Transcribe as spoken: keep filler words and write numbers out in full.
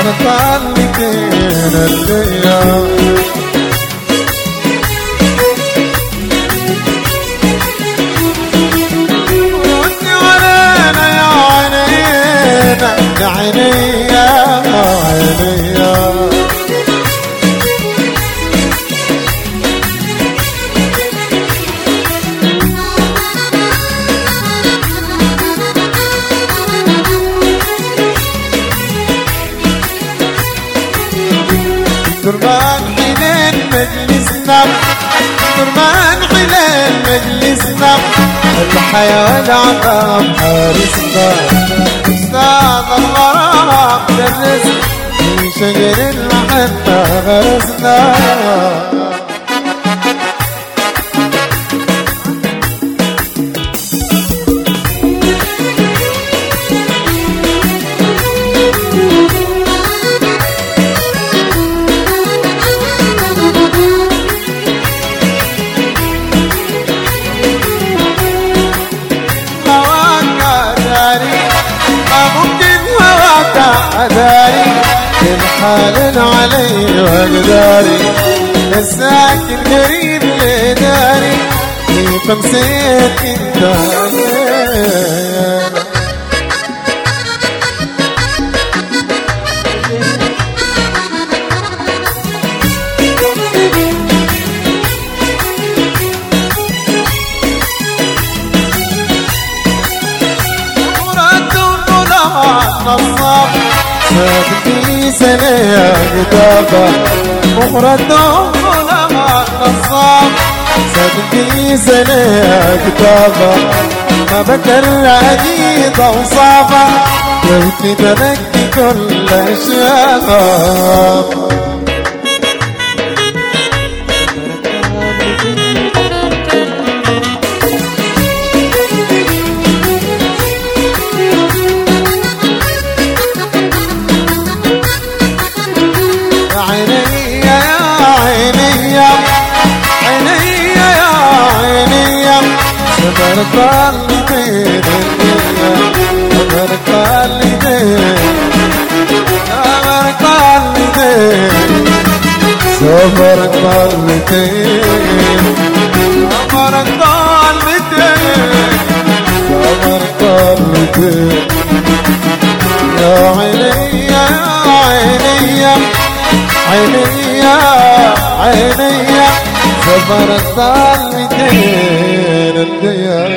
طالتين الليالي ودي ورينا يا عينينا يا عيني يا عيني درمان حلال مجلسنا درمان حلال مجلسنا الحياة والعقاب حارسنا أستاذ الغرام درسنا في شجر المحبة غرسنا داري الحال علي وقداري الساكن قريب لداري كيف نسيت انت نصاب سابقي سنة كتابة مخردهم علماء نصاب سابقي سنة كتابة ما بكر عديد أوصافة وإني تركت كل أشياء صبرك والدين صبرك والدين صبرك والدين صبرك والدين صبرك والدين صبرك والدين يا عيني يا عيني يا عيني يا عيني صبرك والدين الديار